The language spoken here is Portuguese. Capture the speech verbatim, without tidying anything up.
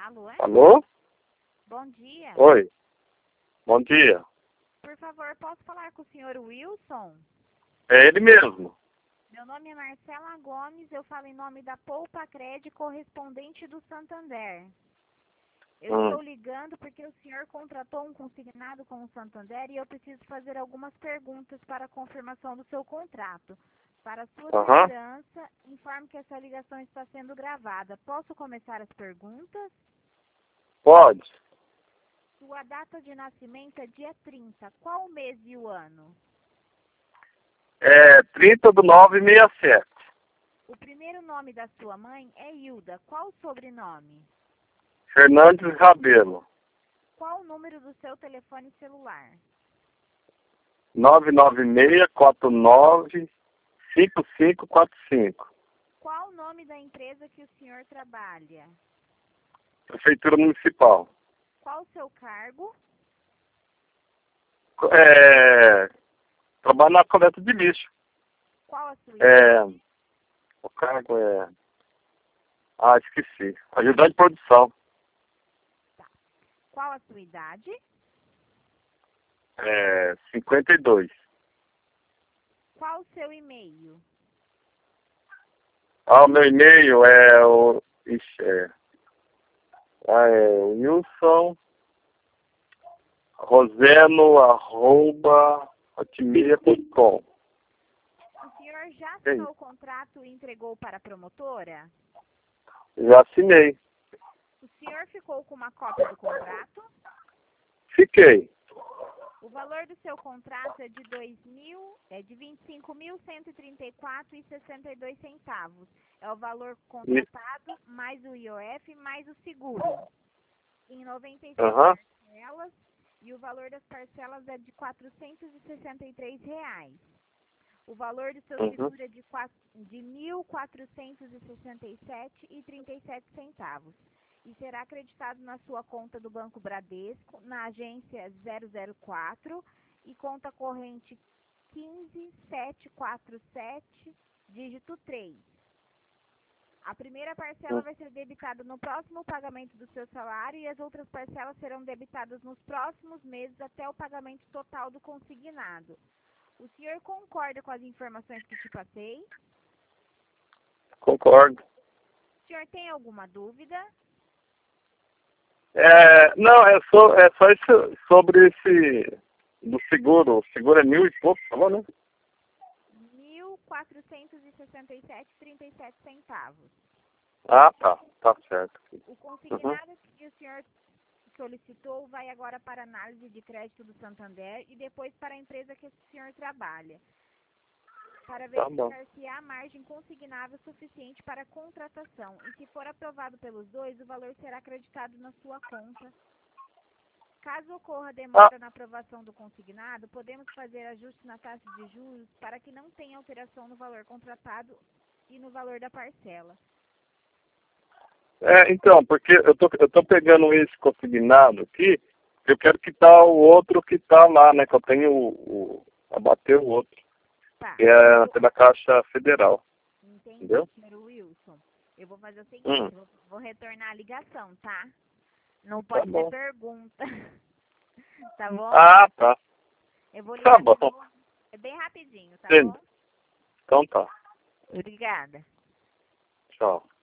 Alô? Alô? Bom dia. Oi. Bom dia. Por favor, posso falar com o senhor Wilson? É ele mesmo. Meu nome é Marcela Gomes, eu falo em nome da Poupa Cred, correspondente do Santander. Eu Hum. estou ligando porque o senhor contratou um consignado com o Santander e eu preciso fazer algumas perguntas para a confirmação do seu contrato. Para sua Aham. segurança, informe que essa ligação está sendo gravada. Posso começar as perguntas? Pode. Sua data de nascimento é dia trinta. Qual o mês e o ano? É trinta do nove sessenta e sete. O primeiro nome da sua mãe é Hilda. Qual o sobrenome? Fernandes Rabelo. Qual o número do seu telefone celular? nove nove seis quatro nove cinco cinco quatro cinco. Qual o nome da empresa que o senhor trabalha? Prefeitura Municipal. Qual o seu cargo? É... Trabalho na coleta de lixo. Qual a sua É... idade? O cargo é... Ah, esqueci. Ajudante de produção. Qual a sua idade? É... cinquenta e dois. Qual o seu e-mail? Ah, o meu e-mail é o... Ixi, é... Ah, é Wilson Roseno, arroba, hotmail ponto com. O senhor já assinou o contrato e entregou para a promotora? Já assinei. O senhor ficou com uma cópia do contrato? Fiquei. O valor do seu contrato é de dois mil, é de vinte e cinco mil cento e trinta e quatro reais e sessenta e dois centavos. É o valor contratado mais o I O F mais o seguro. Em noventa e seis Aham. parcelas, e o valor das parcelas é de quatrocentos e sessenta e três reais. O valor do seu Uhum. seguro é de, de mil quatrocentos e sessenta e sete reais e trinta e sete centavos. E será acreditado na sua conta do Banco Bradesco, na agência zero zero quatro e conta corrente um cinco sete quatro sete, dígito três. A primeira parcela vai ser debitada no próximo pagamento do seu salário e as outras parcelas serão debitadas nos próximos meses até o pagamento total do consignado. O senhor concorda com as informações que te passei? Concordo. O senhor tem alguma dúvida? É, não, é só, é só isso sobre esse do seguro. O seguro é mil e pouco, falou, né? mil quatrocentos e sessenta e sete reais e trinta e sete centavos. Ah, tá. Tá certo. O Uhum. consignado que o senhor solicitou vai agora para análise de crédito do Santander e depois para a empresa que o senhor trabalha, para Tá bom. verificar se há margem consignável suficiente para a contratação. E se for aprovado pelos dois, o valor será acreditado na sua conta. Caso ocorra demora na aprovação do consignado, podemos fazer ajuste na taxa de juros para que não tenha alteração no valor contratado e no valor da parcela. É, então, porque eu tô, eu tô pegando esse consignado aqui, eu quero quitar o outro que tá lá, né? Que eu tenho o, o abater o outro, Tá. que é pela Caixa Federal. Entendi, Entendeu? senhor Wilson. Eu vou fazer o seguinte, Hum. eu vou, vou retornar a ligação, tá? Não Tá pode ter bom. pergunta. Tá bom? Ah, tá. Eu vou Tá ligar bom. de novo. É bem rapidinho, tá Entendi. bom? Então tá. Obrigada. Tchau.